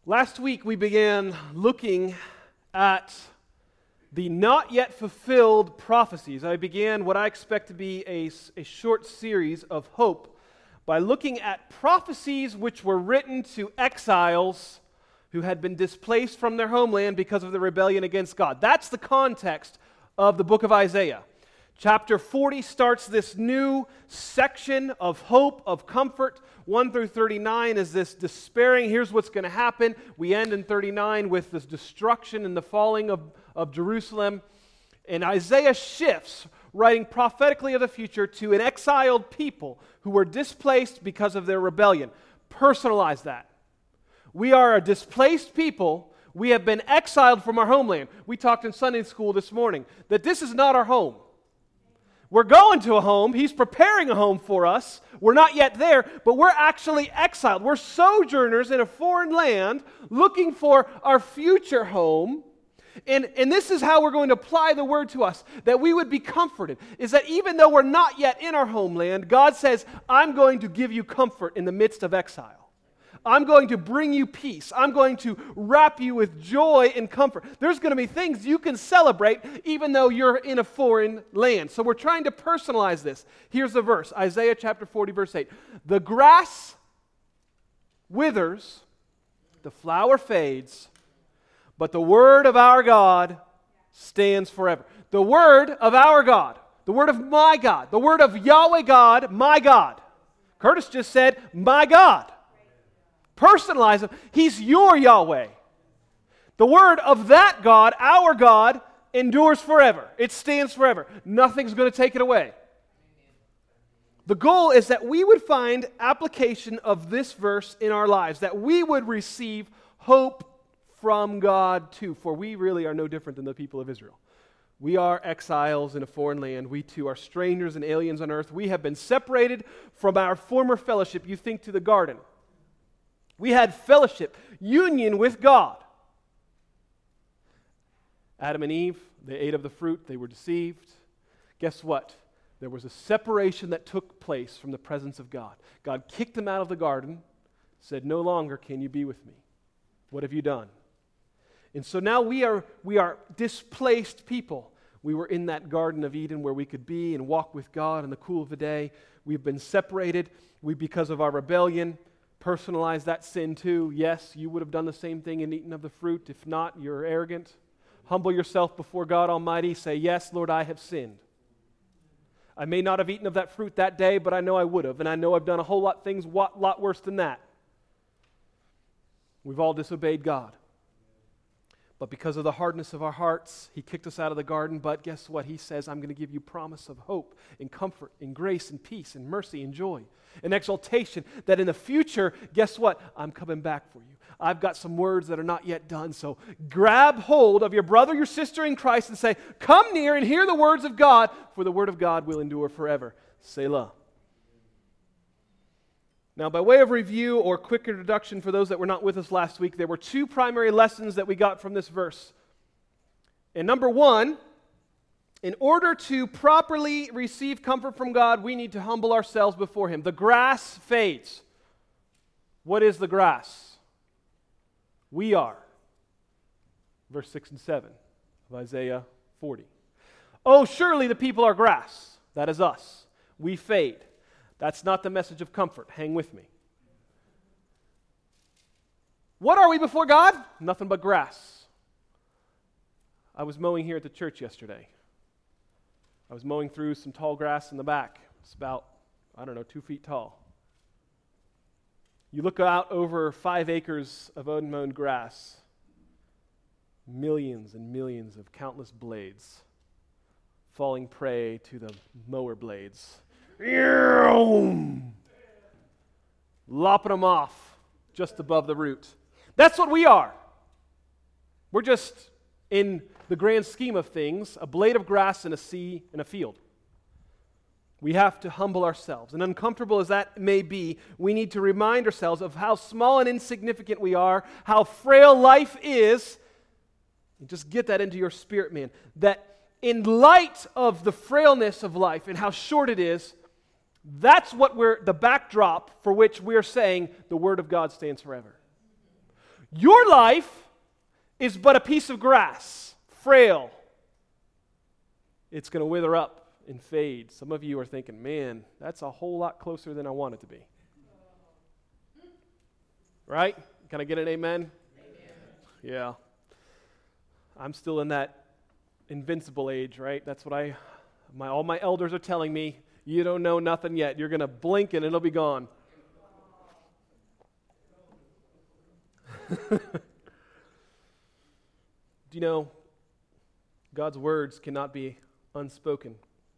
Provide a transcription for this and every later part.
Last week we began looking at the not yet fulfilled prophecies. I began what I expect to be a short series of hope by looking at prophecies which were written to exiles who had been displaced from their homeland because of the rebellion against God. That's the context of the book of Isaiah. Chapter 40 starts this new section of hope, of comfort. 1 through 39 is this despairing, here's what's going to happen. We end in 39 with this destruction and the falling of Jerusalem. And Isaiah shifts, writing prophetically of the future, to an exiled people who were displaced because of their rebellion. Personalize that. We are a displaced people. We have been exiled from our homeland. We talked in Sunday school this morning that this is not our home. We're going to a home. He's preparing a home for us. We're not yet there, but we're actually exiled. We're sojourners in a foreign land looking for our future home. And this is how we're going to apply the word to us, that we would be comforted, is that even though we're not yet in our homeland, God says, I'm going to give you comfort in the midst of exile. I'm going to bring you peace. I'm going to wrap you with joy and comfort. There's going to be things you can celebrate even though you're in a foreign land. So we're trying to personalize this. Here's the verse, Isaiah chapter 40, verse 8. The grass withers, the flower fades, but the word of our God stands forever. The word of our God, the word of my God, the word of Yahweh God, my God. Curtis just said, my God. Personalize him. He's your Yahweh. The word of that God, our God, endures forever. It stands forever. Nothing's going to take it away. The goal is that we would find application of this verse in our lives, that we would receive hope from God too, for we really are no different than the people of Israel. We are exiles in a foreign land. We too are strangers and aliens on earth. We have been separated from our former fellowship. You think to the garden. We had fellowship, union with God. Adam and Eve, they ate of the fruit, they were deceived. Guess what? There was a separation that took place from the presence of God. God kicked them out of the garden, said, no longer can you be with me. What have you done? And so now we are displaced people. We were in that Garden of Eden where we could be and walk with God in the cool of the day. We've been separated because of our rebellion. Personalize that sin too. Yes, you would have done the same thing and eaten of the fruit. If not, you're arrogant. Humble yourself before God Almighty. Say, yes, Lord, I have sinned. I may not have eaten of that fruit that day, but I know I would have. And I know I've done a whole lot worse than that. We've all disobeyed God. But because of the hardness of our hearts, He kicked us out of the garden. But guess what? He says, I'm going to give you promise of hope and comfort and grace and peace and mercy and joy and exaltation, that in the future, guess what? I'm coming back for you. I've got some words that are not yet done. So grab hold of your brother, your sister in Christ and say, come near and hear the words of God, for the word of God will endure forever. Selah. Now, by way of review or quick introduction for those that were not with us last week, there were two primary lessons that we got from this verse. And number one, in order to properly receive comfort from God, we need to humble ourselves before Him. The grass fades. What is the grass? We are. Verse 6 and 7 of Isaiah 40. Oh, surely the people are grass. That is us. We fade. That's not the message of comfort. Hang with me. What are we before God? Nothing but grass. I was mowing here at the church yesterday. I was mowing through some tall grass in the back. It's about, 2 feet tall. You look out over 5 acres of unmown grass, millions and millions of countless blades falling prey to the mower blades. Lopping them off just above the root. That's what we are. We're just, in the grand scheme of things, a blade of grass in a sea in a field. We have to humble ourselves. And uncomfortable as that may be, we need to remind ourselves of how small and insignificant we are, how frail life is. And just get that into your spirit, man. That in light of the frailness of life and how short it is, that's what the backdrop for which we're saying the Word of God stands forever. Your life is but a piece of grass, frail. It's going to wither up and fade. Some of you are thinking, man, that's a whole lot closer than I want it to be. Right? Can I get an amen? Yeah. I'm still in that invincible age, right? That's what all my elders are telling me. You don't know nothing yet. You're going to blink and it'll be gone. Do you know God's words cannot be unspoken?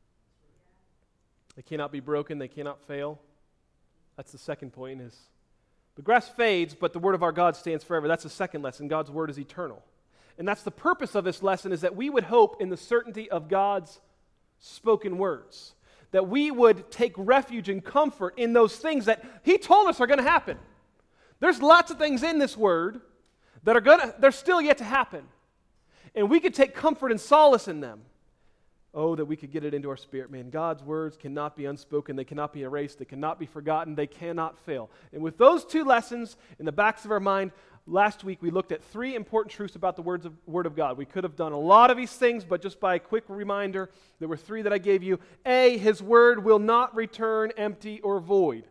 They cannot be broken. They cannot fail. That's the second point is the grass fades, but the word of our God stands forever. That's the second lesson. God's word is eternal. And that's the purpose of this lesson, is that we would hope in the certainty of God's spoken words. That we would take refuge and comfort in those things that He told us are going to happen. There's lots of things in this word that they're still yet to happen. And we could take comfort and solace in them. Oh, that we could get it into our spirit, man. God's words cannot be unspoken. They cannot be erased. They cannot be forgotten. They cannot fail. And with those two lessons in the backs of our mind, last week we looked at three important truths about the Word of God. We could have done a lot of these things, but just by a quick reminder, there were three that I gave you. A, His Word will not return empty or void.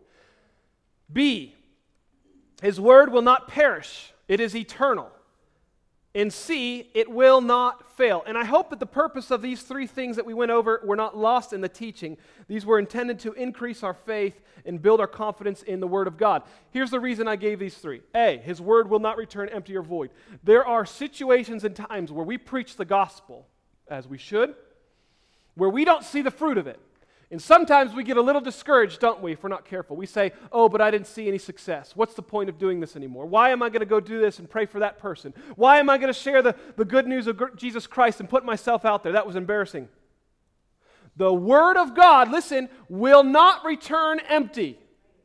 B, His Word will not perish. It is eternal. And C, it will not fail. And I hope that the purpose of these three things that we went over were not lost in the teaching. These were intended to increase our faith and build our confidence in the Word of God. Here's the reason I gave these three. A, His Word will not return empty or void. There are situations and times where we preach the gospel, as we should, where we don't see the fruit of it. And sometimes we get a little discouraged, don't we, if we're not careful. We say, oh, but I didn't see any success. What's the point of doing this anymore? Why am I going to go do this and pray for that person? Why am I going to share the good news of Jesus Christ and put myself out there? That was embarrassing. The Word of God, listen, will not return empty.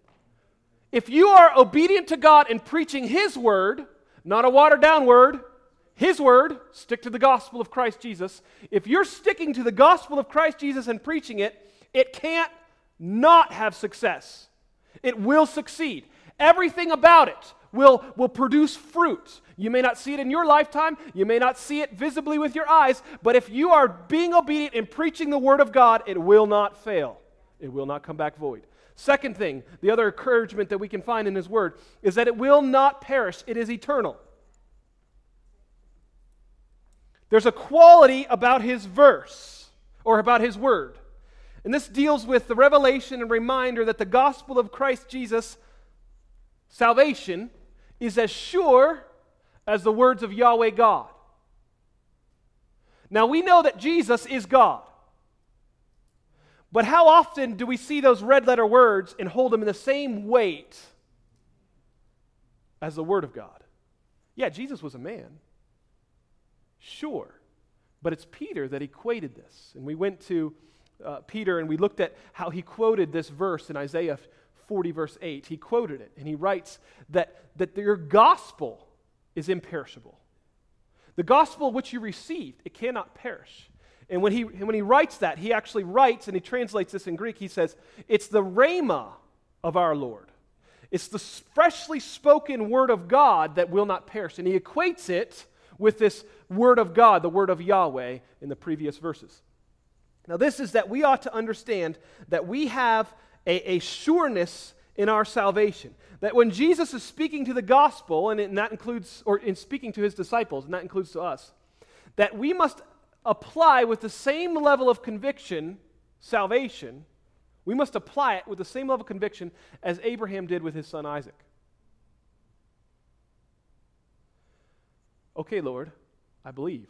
If you are obedient to God in preaching His Word, not a watered-down word, His Word, stick to the gospel of Christ Jesus. If you're sticking to the gospel of Christ Jesus and preaching it, it can't not have success. It will succeed. Everything about it will produce fruit. You may not see it in your lifetime. You may not see it visibly with your eyes. But if you are being obedient in preaching the Word of God, it will not fail. It will not come back void. Second thing, the other encouragement that we can find in His Word is that it will not perish. It is eternal. There's a quality about His verse, or about His Word. And this deals with the revelation and reminder that the gospel of Christ Jesus, salvation, is as sure as the words of Yahweh God. Now we know that Jesus is God. But how often do we see those red letter words and hold them in the same weight as the Word of God? Yeah, Jesus was a man. Sure. But it's Peter that equated this. And we went to Peter, and we looked at how he quoted this verse in Isaiah 40, verse 8. He quoted it, and he writes that your gospel is imperishable. The gospel which you received, it cannot perish. And when he writes that, he actually writes, and he translates this in Greek, he says, it's the rhema of our Lord. It's the freshly spoken word of God that will not perish. And he equates it with this word of God, the word of Yahweh, in the previous verses. Now this is that we ought to understand that we have a sureness in our salvation. That when Jesus is speaking to the gospel, and that includes, or in speaking to His disciples, and that includes to us, that we must apply with the same level of conviction, salvation, we must apply it with the same level of conviction as Abraham did with his son Isaac. Okay, Lord, I believe.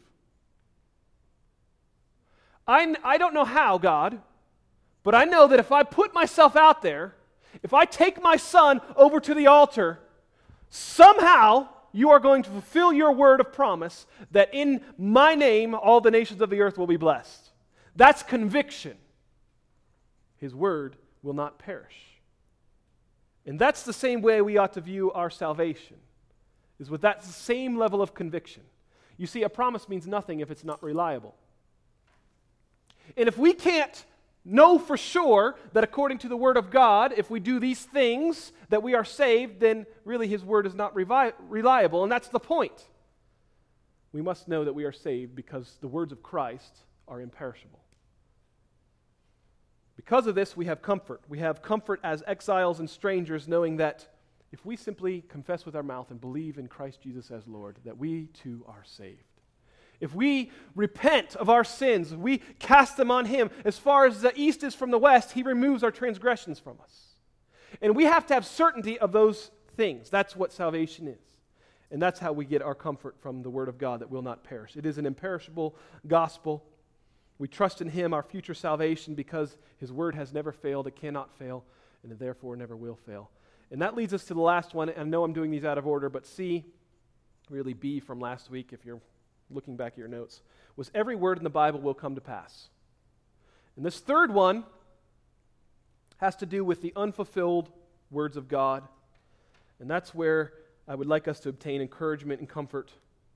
I don't know how, God, but I know that if I put myself out there, if I take my son over to the altar, somehow you are going to fulfill your word of promise that in my name all the nations of the earth will be blessed. That's conviction. His word will not perish. And that's the same way we ought to view our salvation, is with that same level of conviction. You see, a promise means nothing if it's not reliable. And if we can't know for sure that according to the Word of God, if we do these things, that we are saved, then really His Word is not reliable, and that's the point. We must know that we are saved because the words of Christ are imperishable. Because of this, we have comfort. We have comfort as exiles and strangers, knowing that if we simply confess with our mouth and believe in Christ Jesus as Lord, that we too are saved. If we repent of our sins, we cast them on Him. As far as the east is from the west, He removes our transgressions from us. And we have to have certainty of those things. That's what salvation is. And that's how we get our comfort from the Word of God that will not perish. It is an imperishable gospel. We trust in Him, our future salvation, because His Word has never failed, it cannot fail, and it therefore never will fail. And that leads us to the last one. And I know I'm doing these out of order, but C, really B from last week, if you're looking back at your notes, was every word in the Bible will come to pass. And this third one has to do with the unfulfilled words of God. And that's where I would like us to obtain encouragement and comfort.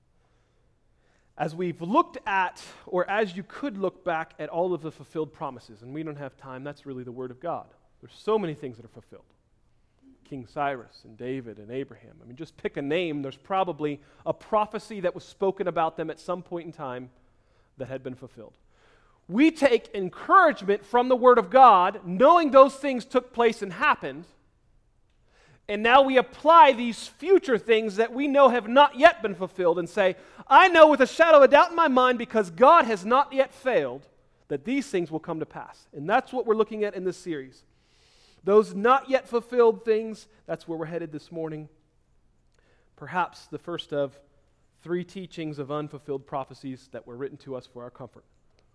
As we've looked at, or as you could look back at all of the fulfilled promises, and we don't have time, that's really the Word of God. There's so many things that are fulfilled. King Cyrus and David and Abraham. I mean, just pick a name. There's probably a prophecy that was spoken about them at some point in time that had been fulfilled. We take encouragement from the Word of God, knowing those things took place and happened, and now we apply these future things that we know have not yet been fulfilled and say, I know with a shadow of a doubt in my mind, because God has not yet failed, that these things will come to pass. And that's what we're looking at in this series. Those not yet fulfilled things, that's where we're headed this morning. Perhaps the first of 3 teachings of unfulfilled prophecies that were written to us for our comfort.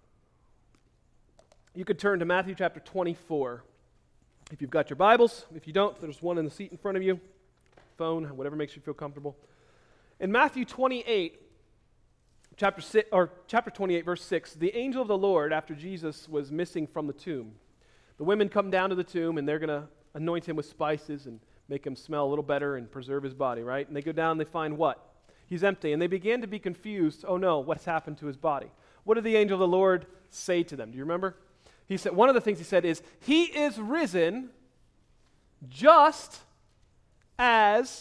You could turn to Matthew chapter 24. If you've got your Bibles, if you don't, there's one in the seat in front of you, phone, whatever makes you feel comfortable. In Matthew 28, chapter 28, verse 6, the angel of the Lord, after Jesus was missing from the tomb, the women come down to the tomb, and they're going to anoint him with spices and make him smell a little better and preserve his body, right? And they go down and they find what? He's empty. And they began to be confused. Oh no, what's happened to his body? What did the angel of the Lord say to them? Do you remember? He said, one of the things he said is, He is risen just as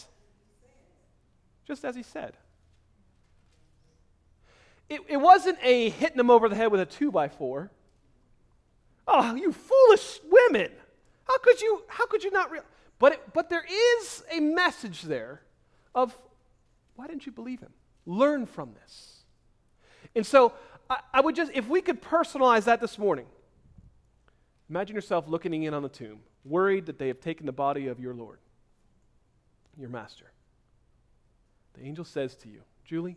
He said. It wasn't a hitting him over the head with a 2x4. Oh, you foolish women! How could you not realize? But there is a message there of, why didn't you believe him? Learn from this. And so I would just, if we could personalize that this morning, imagine yourself looking in on the tomb, worried that they have taken the body of your Lord, your Master. The angel says to you, Julie,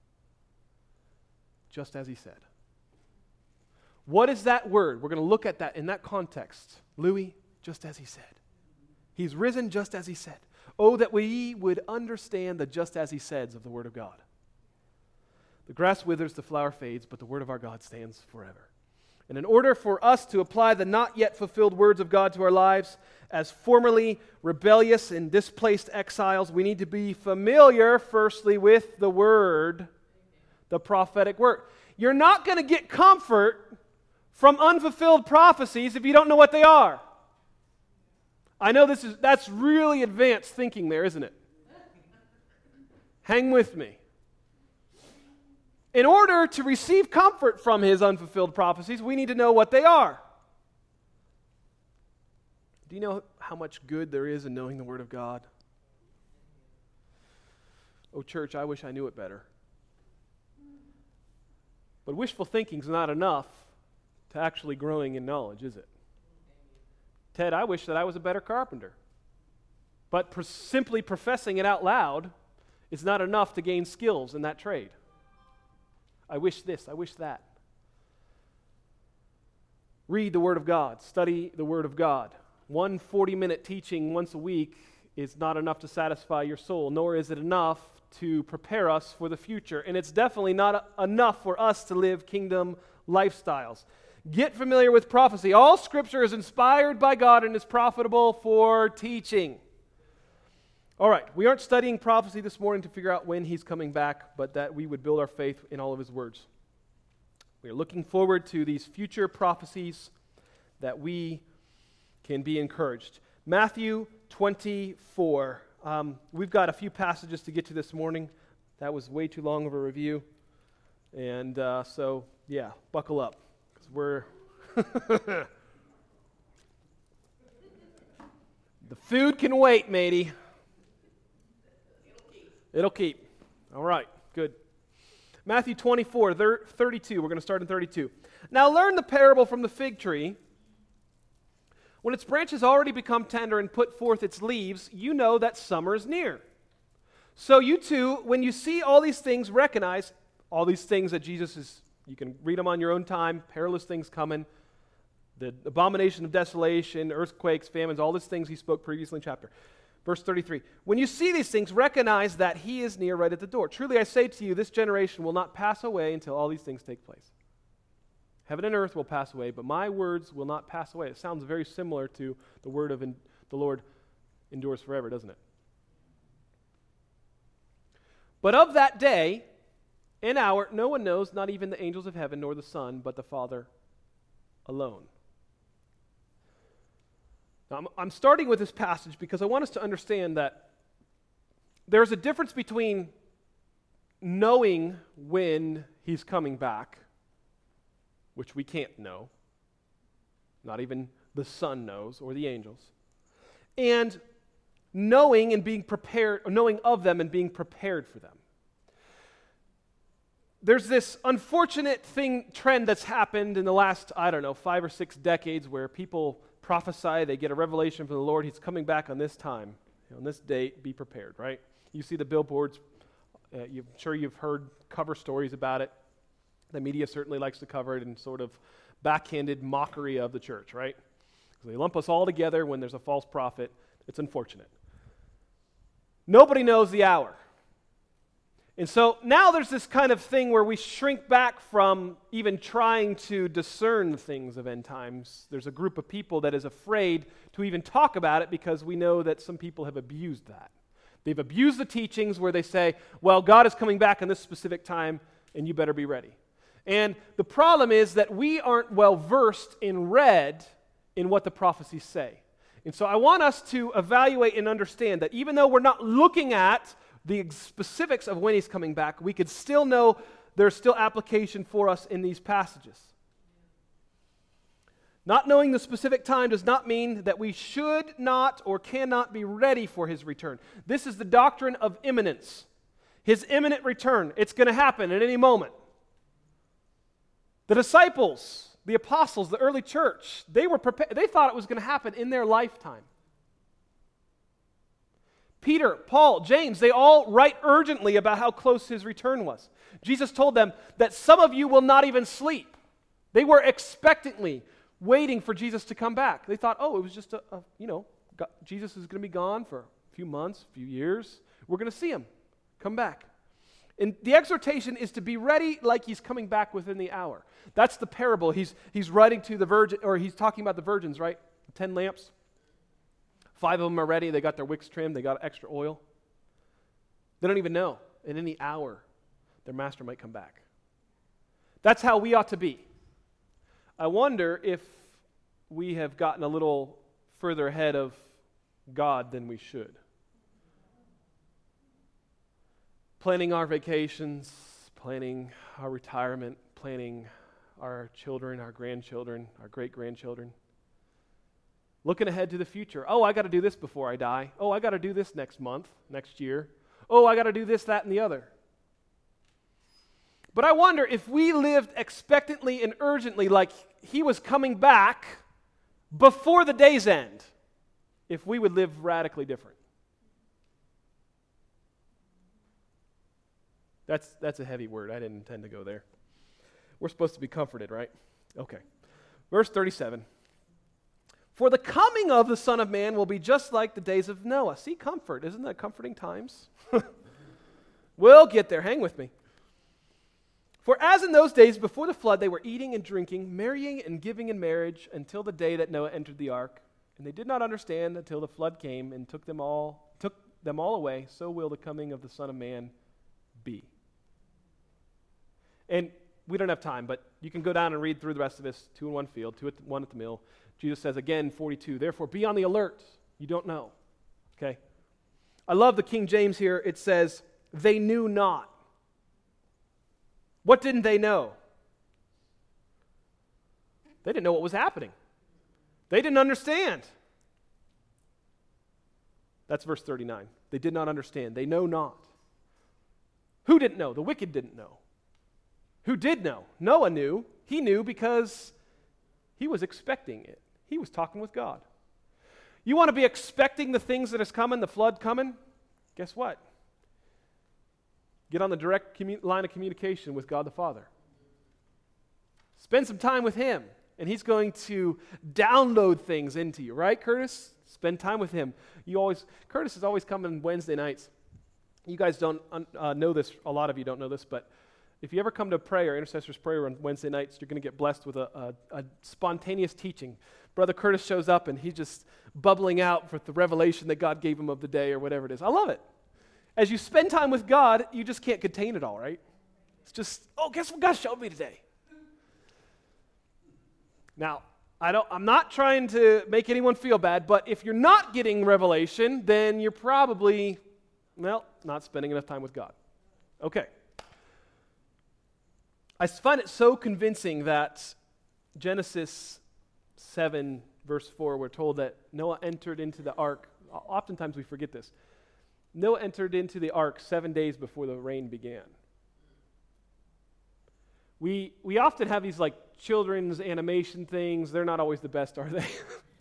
just as He said. What is that word? We're going to look at that in that context. Louis, just as He said. He's risen just as He said. Oh, that we would understand the just as He says of the Word of God. The grass withers, the flower fades, but the Word of our God stands forever. And in order for us to apply the not yet fulfilled words of God to our lives, as formerly rebellious and displaced exiles, we need to be familiar, firstly, with the Word, the prophetic word. You're not going to get comfort from unfulfilled prophecies if you don't know what they are. I know that's really advanced thinking there, isn't it? Hang with me. In order to receive comfort from His unfulfilled prophecies, we need to know what they are. Do you know how much good there is in knowing the Word of God? Oh, church, I wish I knew it better. But wishful thinking is not enough to actually growing in knowledge, is it? Ted, I wish that I was a better carpenter. But simply professing it out loud is not enough to gain skills in that trade. I wish this, I wish that. Read the Word of God. Study the Word of God. 1 40-minute teaching once a week is not enough to satisfy your soul, nor is it enough to prepare us for the future. And it's definitely not enough for us to live kingdom lifestyles. Get familiar with prophecy. All Scripture is inspired by God and is profitable for teaching. All right, we aren't studying prophecy this morning to figure out when He's coming back, but that we would build our faith in all of His words. We are looking forward to these future prophecies that we can be encouraged. Matthew 24. We've got a few passages to get to this morning. That was way too long of a review. And so, buckle up. Because we're... The food can wait, matey. It'll keep. All right, good. Matthew 24, 32. We're going to start in 32. Now learn the parable from the fig tree. When its branch has already become tender and put forth its leaves, you know that summer is near. So you too, when you see all these things, recognize all these things that Jesus is, you can read them on your own time, perilous things coming, the abomination of desolation, earthquakes, famines, all these things he spoke previously in chapter. Verse 33, when you see these things, recognize that he is near right at the door. Truly I say to you, this generation will not pass away until all these things take place. Heaven and earth will pass away, but my words will not pass away. It sounds very similar to the word of the Lord endures forever, doesn't it? But of that day and hour, no one knows, not even the angels of heaven, nor the Son, but the Father alone. Now, I'm starting with this passage because I want us to understand that there's a difference between knowing when he's coming back, which we can't know, not even the Son knows or the angels, and knowing and being prepared, or knowing of them and being prepared for them. There's this unfortunate trend that's happened in the last, 5 or 6 decades where people prophesy, they get a revelation from the Lord, he's coming back on this time, on this date, be prepared, right? You see the billboards, I'm sure you've heard cover stories about it. The media certainly likes to cover it in sort of backhanded mockery of the church, right? Because they lump us all together when there's a false prophet. It's unfortunate. Nobody knows the hour. And so now there's this kind of thing where we shrink back from even trying to discern the things of end times. There's a group of people that is afraid to even talk about it because we know that some people have abused that. They've abused the teachings where they say, well, God is coming back in this specific time and you better be ready. And the problem is that we aren't well versed in what the prophecies say. And so I want us to evaluate and understand that even though we're not looking at the specifics of when he's coming back, we could still know there's still application for us in these passages. Not knowing the specific time does not mean that we should not or cannot be ready for his return. This is the doctrine of imminence. His imminent return. It's going to happen at any moment. The disciples, the apostles, the early church, they were prepared. They thought it was going to happen in their lifetime. Peter, Paul, James, they all write urgently about how close his return was. Jesus told them that some of you will not even sleep. They were expectantly waiting for Jesus to come back. They thought, it was just Jesus is going to be gone for a few months, a few years. We're going to see him come back. And the exhortation is to be ready like he's coming back within the hour. That's the parable. He's writing to the virgin, or he's talking about the virgins, right? 10 lamps. 5 of them are ready. They got their wicks trimmed. They got extra oil. They don't even know. In any hour, their master might come back. That's how we ought to be. I wonder if we have gotten a little further ahead of God than we should. Planning our vacations, planning our retirement, planning our children, our grandchildren, our great-grandchildren. Looking ahead to the future. I got to do this before I die. I got to do this next month, next year. I got to do this, that, and the other. But I wonder if we lived expectantly and urgently like he was coming back before the day's end, if we would live radically different. That's a heavy word. I didn't intend to go there. We're supposed to be comforted, right? Okay. Verse 37. For the coming of the Son of Man will be just like the days of Noah. See, comfort. Isn't that comforting times? We'll get there. Hang with me. For as in those days before the flood, they were eating and drinking, marrying and giving in marriage until the day that Noah entered the ark. And they did not understand until the flood came and took them all away. So will the coming of the Son of Man be. And we don't have time, but you can go down and read through the rest of this. 2 in one field, 2 at one at the mill. Jesus says again, 42, therefore be on the alert. You don't know. Okay? I love the King James here. It says, they knew not. What didn't they know? They didn't know what was happening. They didn't understand. That's verse 39. They did not understand. They know not. Who didn't know? The wicked didn't know. Who did know? Noah knew. He knew because he was expecting it. He was talking with God. You want to be expecting the things that is coming, the flood coming? Guess what? Get on the direct line of communication with God the Father. Spend some time with Him, and He's going to download things into you, right, Curtis? Spend time with Him. Curtis is always coming Wednesday nights. You guys don't know this, a lot of you don't know this, but if you ever come to prayer, intercessor's prayer on Wednesday nights, you're going to get blessed with a spontaneous teaching. Brother Curtis shows up and he's just bubbling out with the revelation that God gave him of the day or whatever it is. I love it. As you spend time with God, you just can't contain it all, right? It's just, guess what God showed me today? Now, I'm not trying to make anyone feel bad, but if you're not getting revelation, then you're probably, not spending enough time with God. Okay. I find it so convincing that Genesis 7, verse 4, we're told that Noah entered into the ark. Oftentimes we forget this. Noah entered into the ark 7 days before the rain began. We often have these like children's animation things. They're not always the best, are they?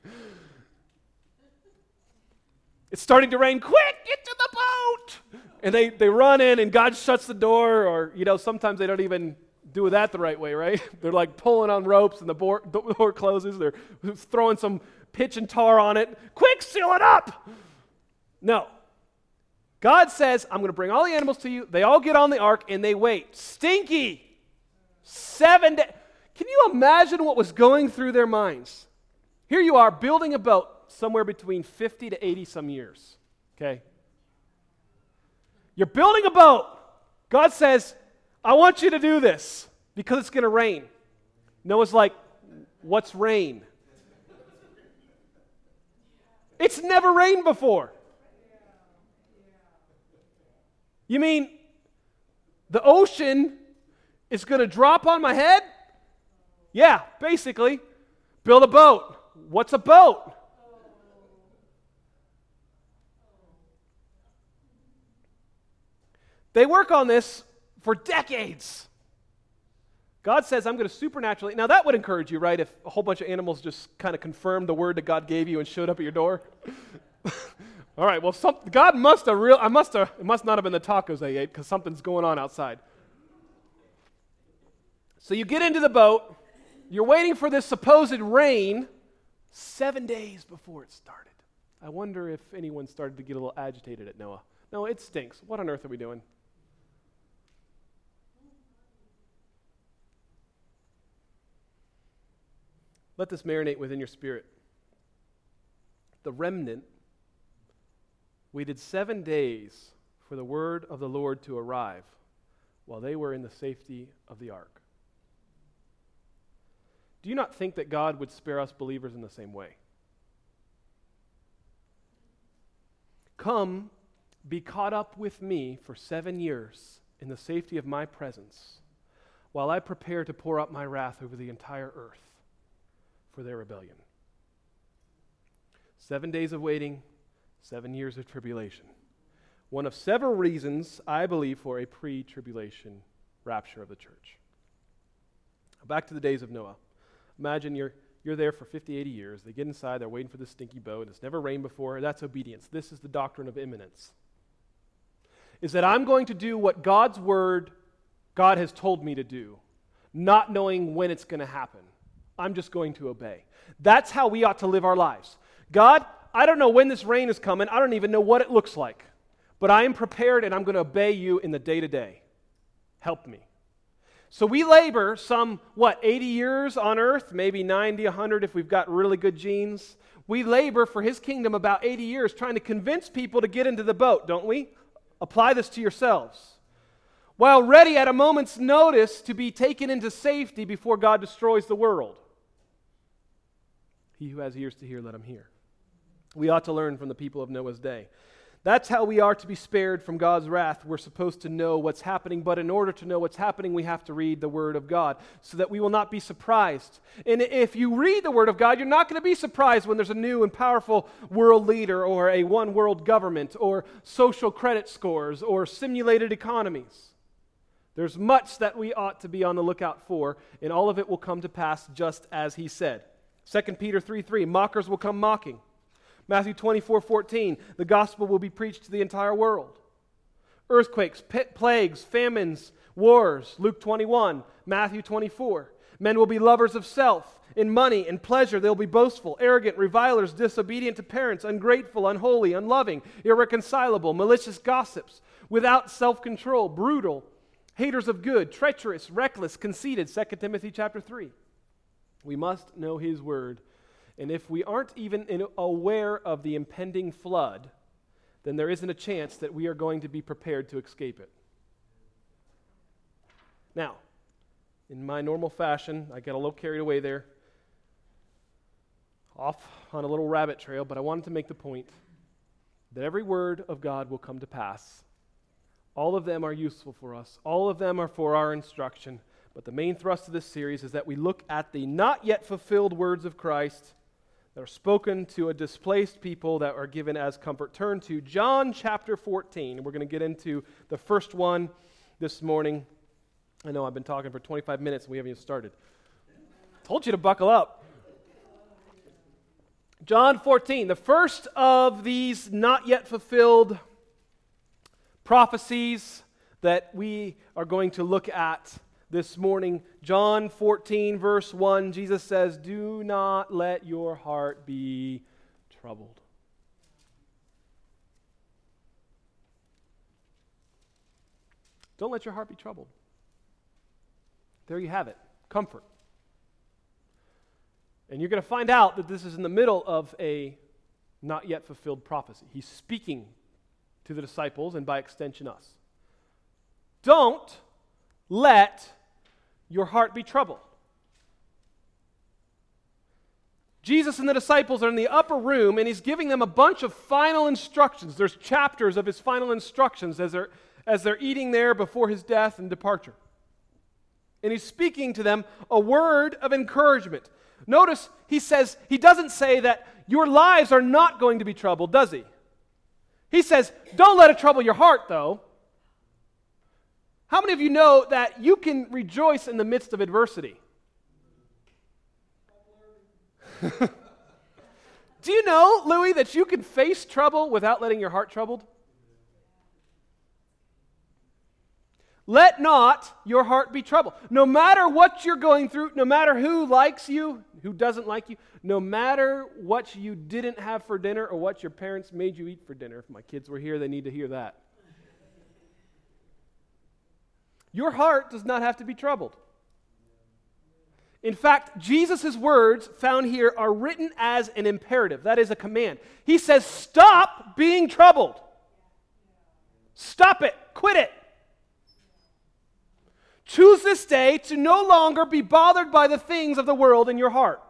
It's starting to rain. Quick, get to the boat! And they run in and God shuts the door, or sometimes they don't even do that the right way, right? They're like pulling on ropes and the door closes. They're throwing some pitch and tar on it. Quick, seal it up! No. God says, I'm going to bring all the animals to you. They all get on the ark and they wait. Stinky! 7 days. Can you imagine what was going through their minds? Here you are building a boat somewhere between 50 to 80 some years. Okay? You're building a boat. God says, I want you to do this because it's going to rain. Noah's like, what's rain? It's never rained before. You mean the ocean is going to drop on my head? Yeah, basically. Build a boat. What's a boat? They work on this for decades. God says, I'm going to supernaturally. Now that would encourage you, right? If a whole bunch of animals just kind of confirmed the word that God gave you and showed up at your door. All right, well, God must have it must not have been the tacos I ate because something's going on outside. So you get into the boat. You're waiting for this supposed rain 7 days before it started. I wonder if anyone started to get a little agitated at Noah. No, it stinks. What on earth are we doing? Let this marinate within your spirit. The remnant waited 7 days for the word of the Lord to arrive while they were in the safety of the ark. Do you not think that God would spare us believers in the same way? Come, be caught up with me for 7 years in the safety of my presence while I prepare to pour out my wrath over the entire earth for their rebellion. 7 days of waiting, 7 years of tribulation. One of several reasons, I believe, for a pre-tribulation rapture of the church. Back to the days of Noah. Imagine you're there for 50, 80 years. They get inside, they're waiting for this stinky boat. It's never rained before. That's obedience. This is the doctrine of imminence. Is that I'm going to do what God's word, God has told me to do, not knowing when it's going to happen. I'm just going to obey. That's how we ought to live our lives. God, I don't know when this rain is coming. I don't even know what it looks like. But I am prepared and I'm going to obey you in the day-to-day. Help me. So we labor some, 80 years on earth, maybe 90, 100 if we've got really good genes. We labor for his kingdom about 80 years trying to convince people to get into the boat, don't we? Apply this to yourselves. While ready at a moment's notice to be taken into safety before God destroys the world. He who has ears to hear, let him hear. We ought to learn from the people of Noah's day. That's how we are to be spared from God's wrath. We're supposed to know what's happening, but in order to know what's happening, we have to read the Word of God so that we will not be surprised. And if you read the Word of God, you're not going to be surprised when there's a new and powerful world leader or a one world government or social credit scores or simulated economies. There's much that we ought to be on the lookout for, and all of it will come to pass just as he said. 2 Peter 3:3, mockers will come mocking. Matthew 24:14, the gospel will be preached to the entire world. Earthquakes, plagues, famines, wars. Luke 21, Matthew 24. Men will be lovers of self, in money and pleasure. They'll be boastful, arrogant, revilers, disobedient to parents, ungrateful, unholy, unloving, irreconcilable, malicious gossips, without self-control, brutal, haters of good, treacherous, reckless, conceited. 2 Timothy chapter 3. We must know his word. And if we aren't even aware of the impending flood, then there isn't a chance that we are going to be prepared to escape it. Now, in my normal fashion, I got a little carried away there, off on a little rabbit trail, but I wanted to make the point that every word of God will come to pass. All of them are useful for us. All of them are for our instruction. But the main thrust of this series is that we look at the not yet fulfilled words of Christ that are spoken to a displaced people that are given as comfort. Turn to John chapter 14. We're going to get into the first one this morning. I know I've been talking for 25 minutes and we haven't even started. Told you to buckle up. John 14, the first of these not yet fulfilled prophecies that we are going to look at this morning. John 14, verse 1, Jesus says, "Do not let your heart be troubled." Don't let your heart be troubled. There you have it. Comfort. And you're going to find out that this is in the middle of a not yet fulfilled prophecy. He's speaking to the disciples and by extension us. Don't let your heart be troubled. Jesus and the disciples are in the upper room and he's giving them a bunch of final instructions. There's chapters of his final instructions as they're eating there before his death and departure. And he's speaking to them a word of encouragement. Notice he doesn't say that your lives are not going to be troubled, does he? He says, don't let it trouble your heart, though. How many of you know that you can rejoice in the midst of adversity? Do you know, Louis, that you can face trouble without letting your heart troubled? Let not your heart be troubled. No matter what you're going through, no matter who likes you, who doesn't like you, no matter what you didn't have for dinner or what your parents made you eat for dinner. If my kids were here, they need to hear that. Your heart does not have to be troubled. In fact, Jesus' words found here are written as an imperative. That is a command. He says, stop being troubled. Stop it. Quit it. Choose this day to no longer be bothered by the things of the world in your heart.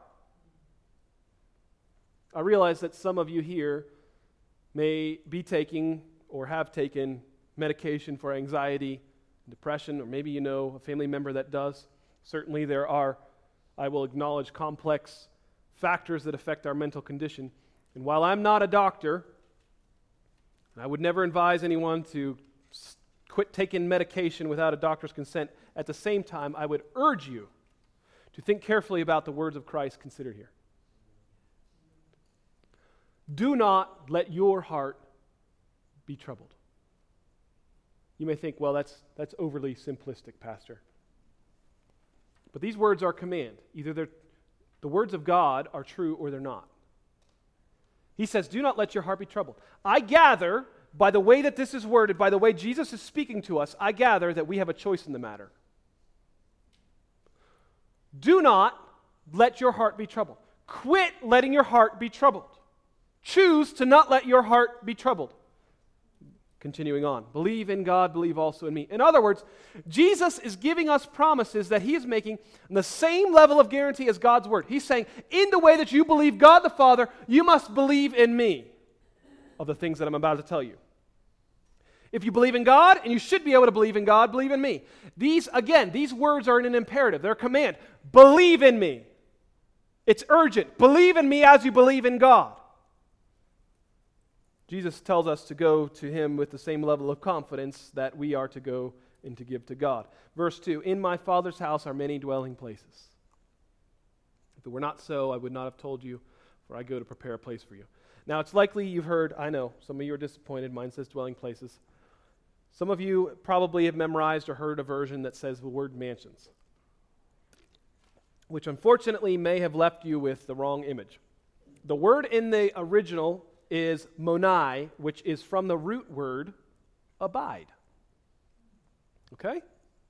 I realize that some of you here may be taking or have taken medication for anxiety, depression, or maybe you know a family member that does. Certainly there are, I will acknowledge, complex factors that affect our mental condition. And while I'm not a doctor, and I would never advise anyone to quit taking medication without a doctor's consent, at the same time, I would urge you to think carefully about the words of Christ considered here. Do not let your heart be troubled. You may think, well, that's overly simplistic, Pastor. But these words are a command. Either the words of God are true or they're not. He says, do not let your heart be troubled. I gather, by the way that this is worded, by the way Jesus is speaking to us, I gather that we have a choice in the matter. Do not let your heart be troubled. Quit letting your heart be troubled. Choose to not let your heart be troubled. Continuing on, believe in God, believe also in me. In other words, Jesus is giving us promises that he is making the same level of guarantee as God's word. He's saying, in the way that you believe God the Father, you must believe in me of the things that I'm about to tell you. If you believe in God, and you should be able to believe in God, believe in me. These words are in an imperative. They're a command. Believe in me. It's urgent. Believe in me as you believe in God. Jesus tells us to go to him with the same level of confidence that we are to go and to give to God. Verse 2, in my Father's house are many dwelling places. If it were not so, I would not have told you, for I go to prepare a place for you. Now, it's likely you've heard, I know, some of you are disappointed. Mine says dwelling places. Some of you probably have memorized or heard a version that says the word mansions, which unfortunately may have left you with the wrong image. The word in the original is monai, which is from the root word abide. Okay?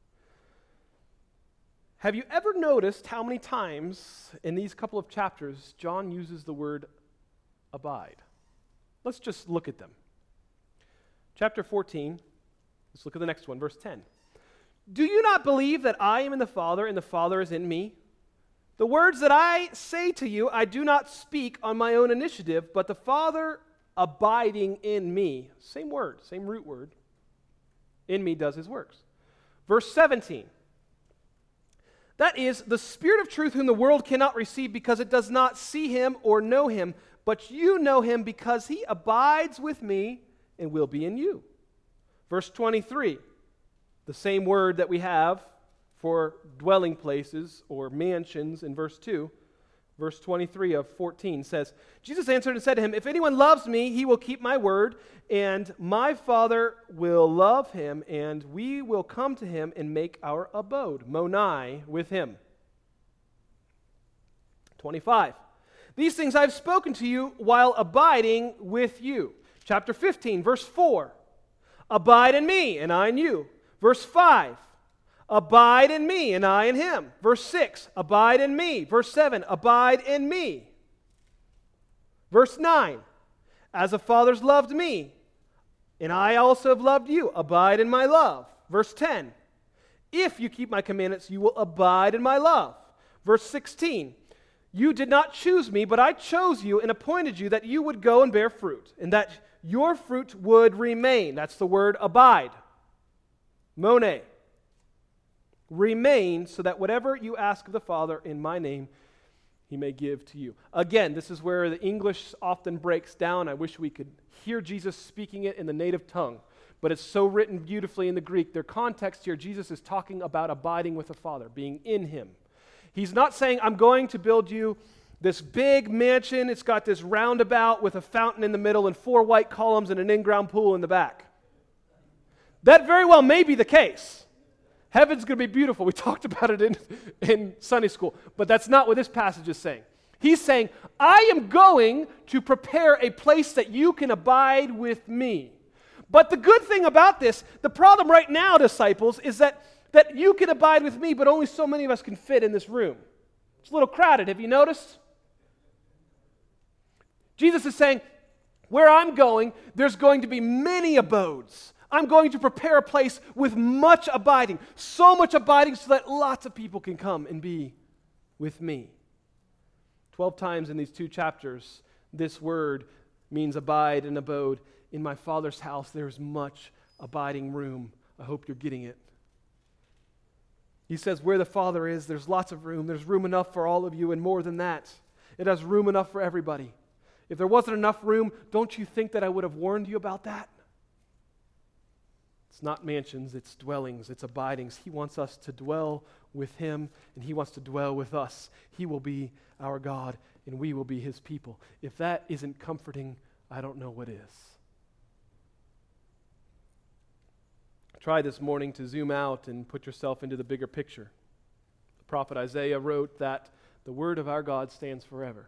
Have you ever noticed how many times in these couple of chapters John uses the word abide? Let's just look at them. Chapter 14, let's look at the next one, verse 10. Do you not believe that I am in the Father and the Father is in me? The words that I say to you, I do not speak on my own initiative, but the Father abiding in me, same word, same root word, in me does his works. Verse 17, that is, the Spirit of truth whom the world cannot receive because it does not see him or know him, but you know him because he abides with me and will be in you. Verse 23, the same word that we have for dwelling places or mansions in verse 2, verse 23 of 14 says, Jesus answered and said to him, if anyone loves me, he will keep my word, and my Father will love him, and we will come to him and make our abode, monai, with him. 25, these things I have spoken to you while abiding with you. Chapter 15, verse 4, abide in me, and I in you. Verse 5, abide in me, and I in him. Verse 6, abide in me. Verse 7, abide in me. Verse 9, as the Father's loved me, and I also have loved you, abide in my love. Verse 10, if you keep my commandments, you will abide in my love. Verse 16, you did not choose me, but I chose you and appointed you that you would go and bear fruit, and that your fruit would remain. That's the word abide. Mone. Remain, so that whatever you ask of the Father in my name, he may give to you. Again, this is where the English often breaks down. I wish we could hear Jesus speaking it in the native tongue, but it's so written beautifully in the Greek. Their context here, Jesus is talking about abiding with the Father, being in him. He's not saying, I'm going to build you this big mansion. It's got this roundabout with a fountain in the middle and 4 white columns and an in-ground pool in the back. That very well may be the case. Heaven's going to be beautiful. We talked about it in Sunday school. But that's not what this passage is saying. He's saying, I am going to prepare a place that you can abide with me. But the good thing about this, the problem right now, disciples, is that you can abide with me, but only so many of us can fit in this room. It's a little crowded. Have you noticed? Jesus is saying, where I'm going, there's going to be many abodes. I'm going to prepare a place with much abiding, so much abiding so that lots of people can come and be with me. 12 times in these 2 chapters, this word means abide and abode. In my Father's house, there's much abiding room. I hope you're getting it. He says where the Father is, there's lots of room. There's room enough for all of you, and more than that, it has room enough for everybody. If there wasn't enough room, don't you think that I would have warned you about that? It's not mansions, it's dwellings, it's abidings. He wants us to dwell with him, and he wants to dwell with us. He will be our God, and we will be his people. If that isn't comforting, I don't know what is. Try this morning to zoom out and put yourself into the bigger picture. The prophet Isaiah wrote that the word of our God stands forever.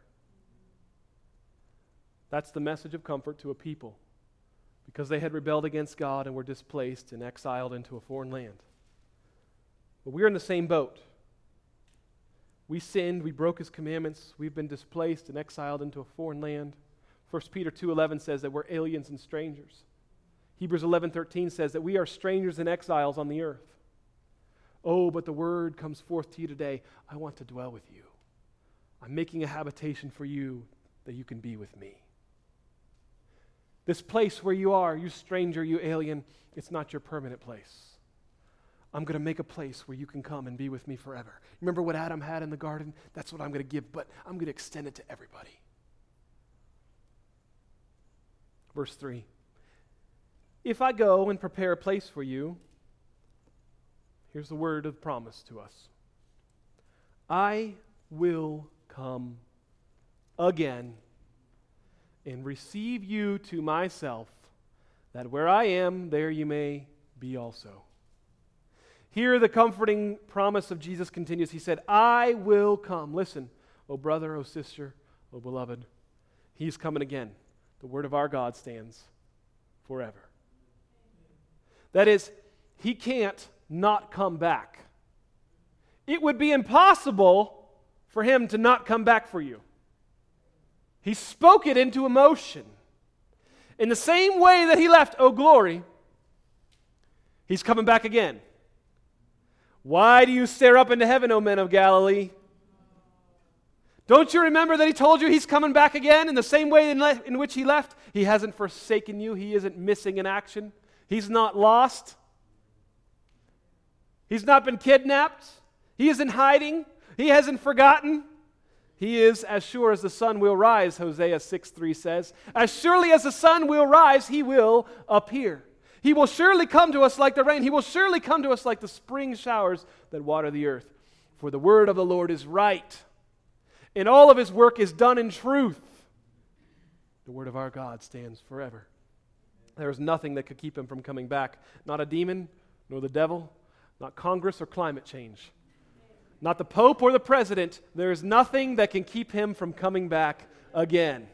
That's the message of comfort to a people, because they had rebelled against God and were displaced and exiled into a foreign land. But we're in the same boat. We sinned, we broke his commandments, we've been displaced and exiled into a foreign land. 1 Peter 2:11 says that we're aliens and strangers. Hebrews 11:13 says that we are strangers and exiles on the earth. Oh, but the word comes forth to you today. I want to dwell with you. I'm making a habitation for you that you can be with me. This place where you are, you stranger, you alien, it's not your permanent place. I'm going to make a place where you can come and be with me forever. Remember what Adam had in the garden? That's what I'm going to give, but I'm going to extend it to everybody. Verse 3. If I go and prepare a place for you, here's the word of promise to us. I will come again and receive you to myself, that where I am, there you may be also. Here the comforting promise of Jesus continues. He said, I will come. Listen, oh brother, oh sister, oh beloved, he's coming again. The word of our God stands forever. That is, he can't not come back. It would be impossible for him to not come back for you. He spoke it into motion. In the same way that he left, oh glory, he's coming back again. Why do you stare up into heaven, O men of Galilee? Don't you remember that he told you he's coming back again in the same way in which he left? He hasn't forsaken you. He isn't missing in action. He's not lost. He's not been kidnapped. He isn't hiding. He hasn't forgotten. He is as sure as the sun will rise, Hosea 6:3 says. As surely as the sun will rise, he will appear. He will surely come to us like the rain. He will surely come to us like the spring showers that water the earth. For the word of the Lord is right, and all of his work is done in truth. The word of our God stands forever. There is nothing that could keep him from coming back. Not a demon, nor the devil, not Congress or climate change. Not the Pope or the President. There is nothing that can keep him from coming back again.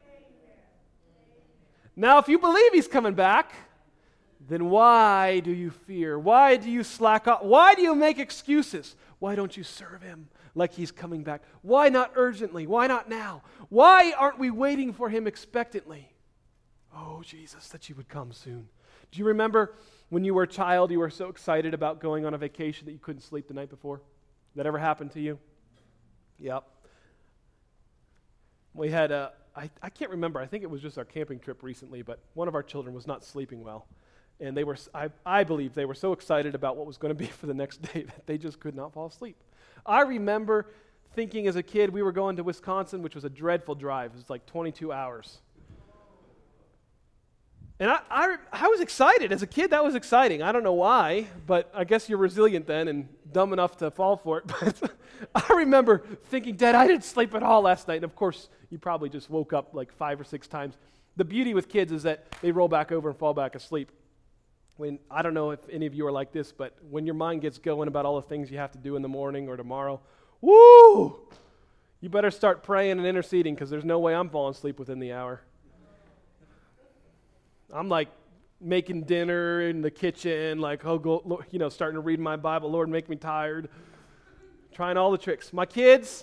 Now, if you believe he's coming back, then why do you fear? Why do you slack off? Why do you make excuses? Why don't you serve him like he's coming back? Why not urgently? Why not now? Why aren't we waiting for him expectantly? Oh, Jesus, that you would come soon. Do you remember when you were a child, you were so excited about going on a vacation that you couldn't sleep the night before? That ever happened to you? Yep. We had I can't remember, I think it was just our camping trip recently, but one of our children was not sleeping well. And they were, I believe they were so excited about what was going to be for the next day that they just could not fall asleep. I remember thinking as a kid, we were going to Wisconsin, which was a dreadful drive. It was like 22 hours. And I was excited. As a kid, that was exciting. I don't know why, but I guess you're resilient then and dumb enough to fall for it. But I remember thinking, Dad, I didn't sleep at all last night. And of course, you probably just woke up like 5 or 6 times. The beauty with kids is that they roll back over and fall back asleep. I don't know if any of you are like this, but when your mind gets going about all the things you have to do in the morning or tomorrow, woo! You better start praying and interceding because there's no way I'm falling asleep within the hour. I'm like making dinner in the kitchen, like, starting to read my Bible. Lord, make me tired. Trying all the tricks. My kids,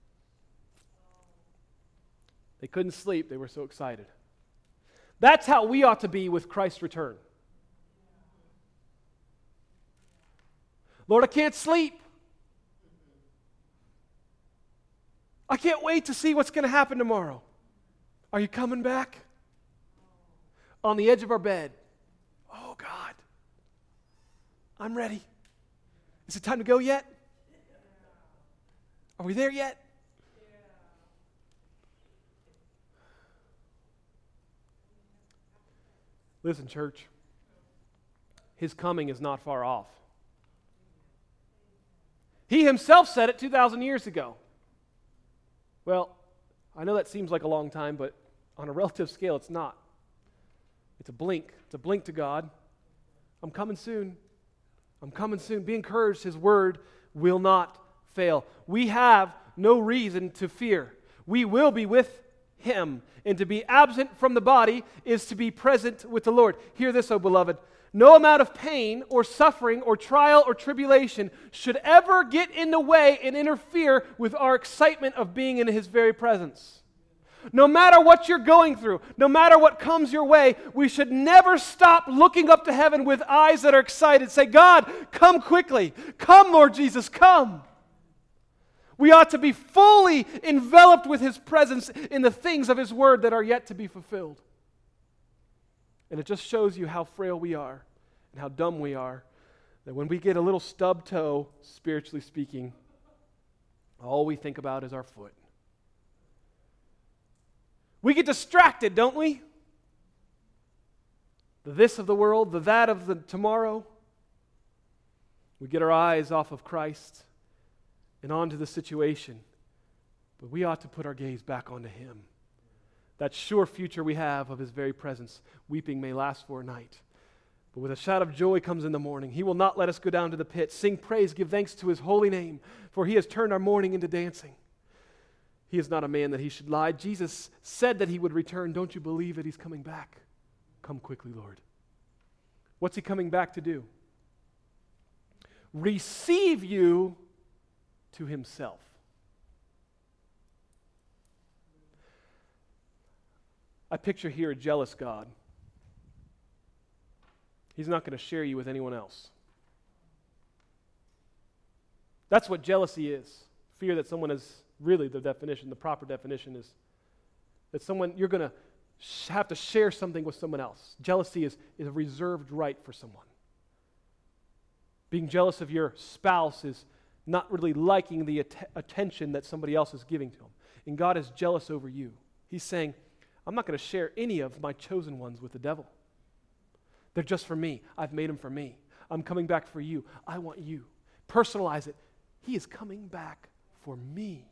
they couldn't sleep. They were so excited. That's how we ought to be with Christ's return. Lord, I can't sleep. I can't wait to see what's going to happen tomorrow. Are you coming back? On the edge of our bed. Oh, God. I'm ready. Is it time to go yet? Are we there yet? Listen, church. His coming is not far off. He himself said it 2,000 years ago. Well, I know that seems like a long time, but on a relative scale, it's not. It's a blink. It's a blink to God. I'm coming soon. I'm coming soon. Be encouraged. His word will not fail. We have no reason to fear. We will be with him. And to be absent from the body is to be present with the Lord. Hear this, O beloved. No amount of pain or suffering or trial or tribulation should ever get in the way and interfere with our excitement of being in his very presence. No matter what you're going through, no matter what comes your way, we should never stop looking up to heaven with eyes that are excited. Say, God, come quickly. Come, Lord Jesus, come. We ought to be fully enveloped with His presence in the things of His Word that are yet to be fulfilled. And it just shows you how frail we are and how dumb we are, that when we get a little stub toe, spiritually speaking, all we think about is our foot. We get distracted, don't we? The this of the world, the that of the tomorrow. We get our eyes off of Christ and onto the situation. But we ought to put our gaze back onto Him. That sure future we have of His very presence. Weeping may last for a night, but with a shout of joy comes in the morning. He will not let us go down to the pit. Sing praise, give thanks to His holy name, for He has turned our mourning into dancing. He is not a man that He should lie. Jesus said that He would return. Don't you believe that He's coming back? Come quickly, Lord. What's He coming back to do? Receive you to Himself. I picture here a jealous God. He's not going to share you with anyone else. That's what jealousy is. Fear that someone is, really the definition, the proper definition is that you're going to have to share something with someone else. Jealousy is a reserved right for someone. Being jealous of your spouse is not really liking the attention that somebody else is giving to them. And God is jealous over you. He's saying, I'm not going to share any of my chosen ones with the devil. They're just for me. I've made them for me. I'm coming back for you. I want you. Personalize it. He is coming back for me.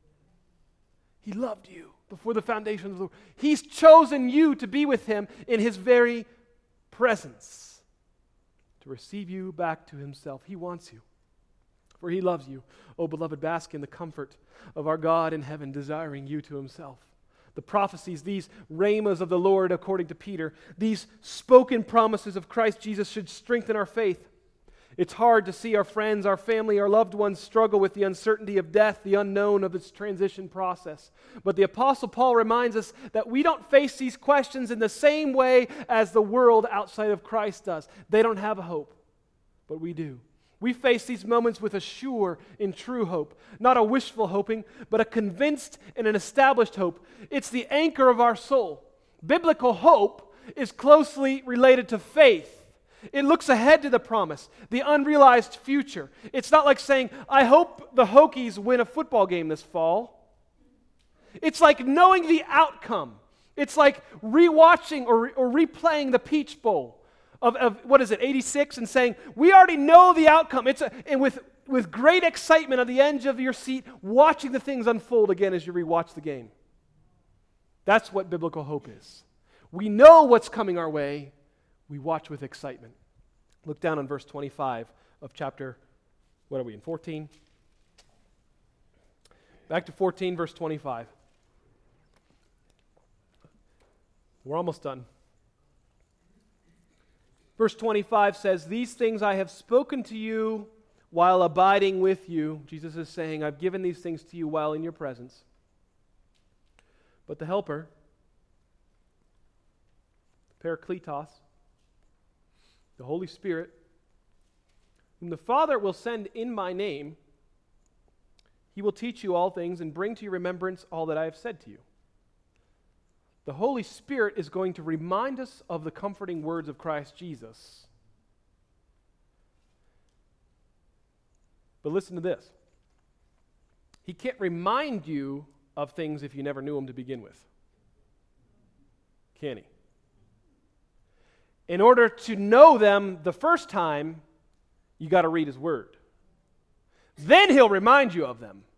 He loved you before the foundations of the world. He's chosen you to be with Him in His very presence, to receive you back to Himself. He wants you, for He loves you. Oh, beloved, bask in the comfort of our God in heaven, desiring you to Himself. The prophecies, these rhemas of the Lord, according to Peter, these spoken promises of Christ Jesus should strengthen our faith. It's hard to see our friends, our family, our loved ones struggle with the uncertainty of death, the unknown of its transition process. But the Apostle Paul reminds us that we don't face these questions in the same way as the world outside of Christ does. They don't have a hope, but we do. We face these moments with a sure and true hope, not a wishful hoping, but a convinced and an established hope. It's the anchor of our soul. Biblical hope is closely related to faith. It looks ahead to the promise, the unrealized future. It's not like saying, I hope the Hokies win a football game this fall. It's like knowing the outcome. It's like rewatching or replaying the Peach Bowl of what is it, 86, and saying, we already know the outcome. And with great excitement on the edge of your seat, watching the things unfold again as you rewatch the game. That's what biblical hope is. We know what's coming our way. We watch with excitement. Look down on verse 25 of chapter, what are we in, 14? Back to 14, verse 25. We're almost done. Verse 25 says, these things I have spoken to you while abiding with you. Jesus is saying, I've given these things to you while in your presence. But the Helper, Parakletos, the Holy Spirit, whom the Father will send in my name, He will teach you all things and bring to your remembrance all that I have said to you. The Holy Spirit is going to remind us of the comforting words of Christ Jesus. But listen to this. He can't remind you of things if you never knew Him to begin with. Can He? In order to know them the first time, you got to read His Word. Then He'll remind you of them.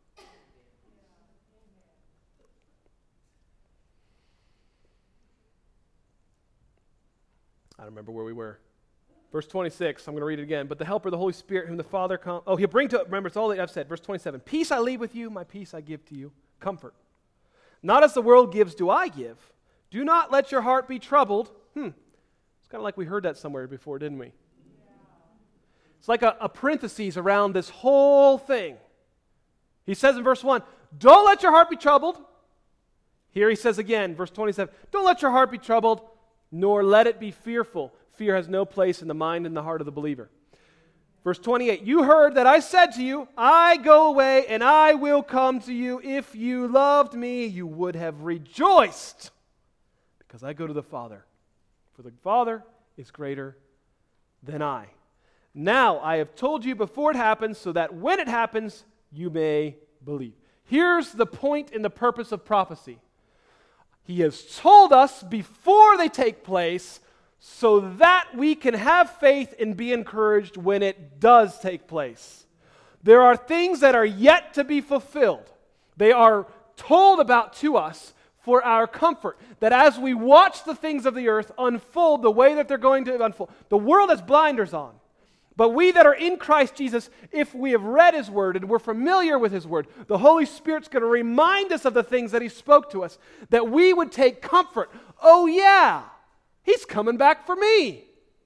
I don't remember where we were. Verse 26, I'm going to read it again. But the Helper, the Holy Spirit, whom the Father comes... He'll bring to... Remember, it's all that I've said. Verse 27, peace I leave with you, my peace I give to you. Comfort. Not as the world gives do I give. Do not let your heart be troubled. It's kind of like we heard that somewhere before, didn't we? Yeah. It's like a parenthesis around this whole thing. He says in verse 1, don't let your heart be troubled. Here he says again, verse 27, don't let your heart be troubled, nor let it be fearful. Fear has no place in the mind and the heart of the believer. Verse 28, you heard that I said to you, I go away and I will come to you. If you loved me, you would have rejoiced, because I go to the Father. For the Father is greater than I. Now I have told you before it happens, so that when it happens, you may believe. Here's the point and the purpose of prophecy. He has told us before they take place, so that we can have faith and be encouraged when it does take place. There are things that are yet to be fulfilled. They are told about to us for our comfort, that as we watch the things of the earth unfold the way that they're going to unfold, the world has blinders on. But we that are in Christ Jesus, if we have read His Word and we're familiar with His Word, the Holy Spirit's going to remind us of the things that He spoke to us, that we would take comfort. Oh yeah, He's coming back for me.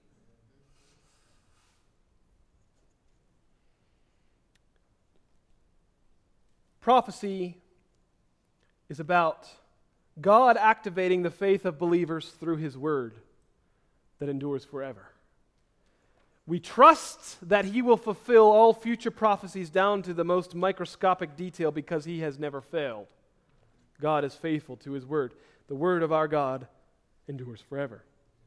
Prophecy is about God activating the faith of believers through His Word that endures forever. We trust that He will fulfill all future prophecies down to the most microscopic detail because He has never failed. God is faithful to His Word. The Word of our God endures forever.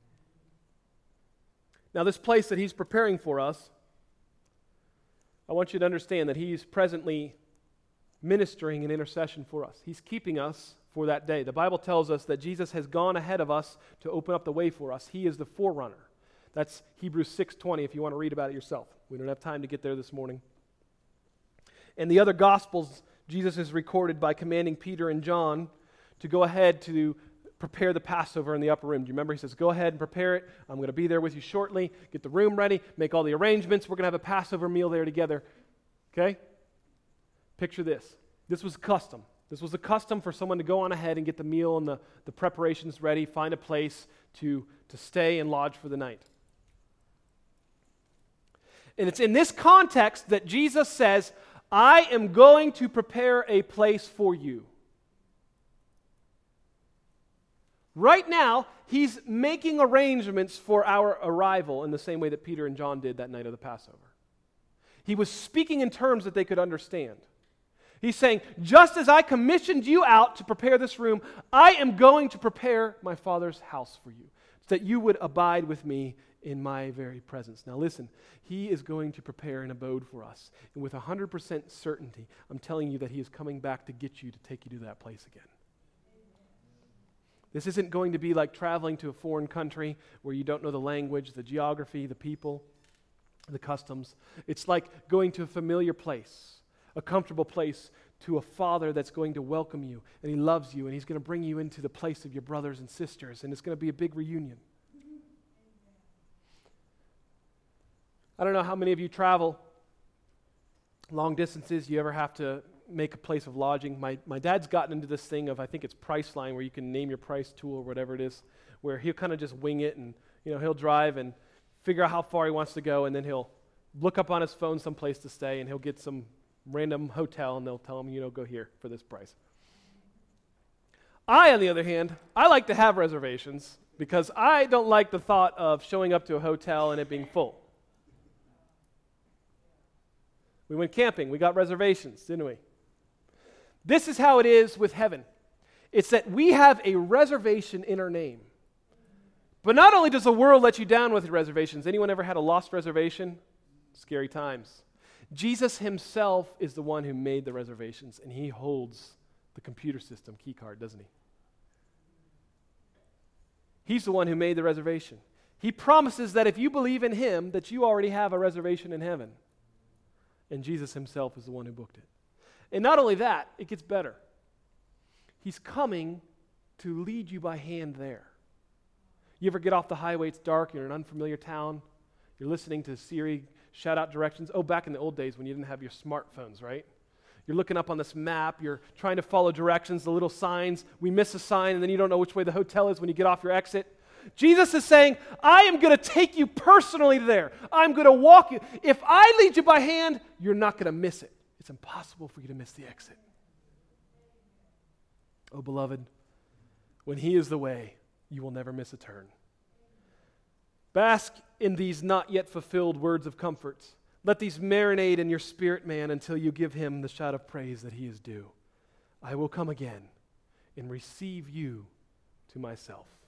Now, this place that He's preparing for us, I want you to understand that He's presently ministering an intercession for us. He's keeping us for that day. The Bible tells us that Jesus has gone ahead of us to open up the way for us. He is the forerunner. That's Hebrews 6:20 if you want to read about it yourself. We don't have time to get there this morning. In the other Gospels, Jesus is recorded by commanding Peter and John to go ahead to prepare the Passover in the upper room. Do you remember? He says, go ahead and prepare it. I'm going to be there with you shortly. Get the room ready. Make all the arrangements. We're going to have a Passover meal there together. Okay? Picture this. This was custom. This was a custom for someone to go on ahead and get the meal and the preparations ready, find a place to stay and lodge for the night. And it's in this context that Jesus says, I am going to prepare a place for you. Right now, He's making arrangements for our arrival in the same way that Peter and John did that night of the Passover. He was speaking in terms that they could understand. He's saying, just as I commissioned you out to prepare this room, I am going to prepare my Father's house for you, so that you would abide with me in my very presence. Now listen, He is going to prepare an abode for us. And with 100% certainty, I'm telling you that He is coming back to get you, to take you to that place again. This isn't going to be like traveling to a foreign country where you don't know the language, the geography, the people, the customs. It's like going to a familiar place, a comfortable place, to a Father that's going to welcome you, and He loves you, and He's going to bring you into the place of your brothers and sisters, and it's going to be a big reunion. I don't know how many of you travel long distances. You ever have to make a place of lodging? My dad's gotten into this thing of, I think it's Priceline, where you can name your price tool or whatever it is, where he'll kind of just wing it, and he'll drive and figure out how far he wants to go, and then he'll look up on his phone some place to stay, and he'll get some random hotel, and they'll tell him, go here for this price. I, on the other hand, I like to have reservations because I don't like the thought of showing up to a hotel and it being full. We went camping. We got reservations, didn't we? This is how it is with heaven. It's that we have a reservation in our name. But not only does the world let you down with reservations. Anyone ever had a lost reservation? Scary times. Jesus Himself is the one who made the reservations, and He holds the computer system key card, doesn't He? He's the one who made the reservation. He promises that if you believe in Him, that you already have a reservation in heaven. And Jesus Himself is the one who booked it. And not only that, it gets better. He's coming to lead you by hand there. You ever get off the highway, it's dark, you're in an unfamiliar town, you're listening to Siri shout out directions. Oh, back in the old days when you didn't have your smartphones, right? You're looking up on this map, you're trying to follow directions, the little signs. We miss a sign, and then you don't know which way the hotel is when you get off your exit. Jesus is saying, I am going to take you personally there. I'm going to walk you. If I lead you by hand, you're not going to miss it. It's impossible for you to miss the exit. Oh, beloved, When He is the way, you will never miss a turn. Bask in these not yet fulfilled words of comfort. Let these marinate in your spirit, man, until you give Him the shout of praise that He is due. I will come again and receive you to myself.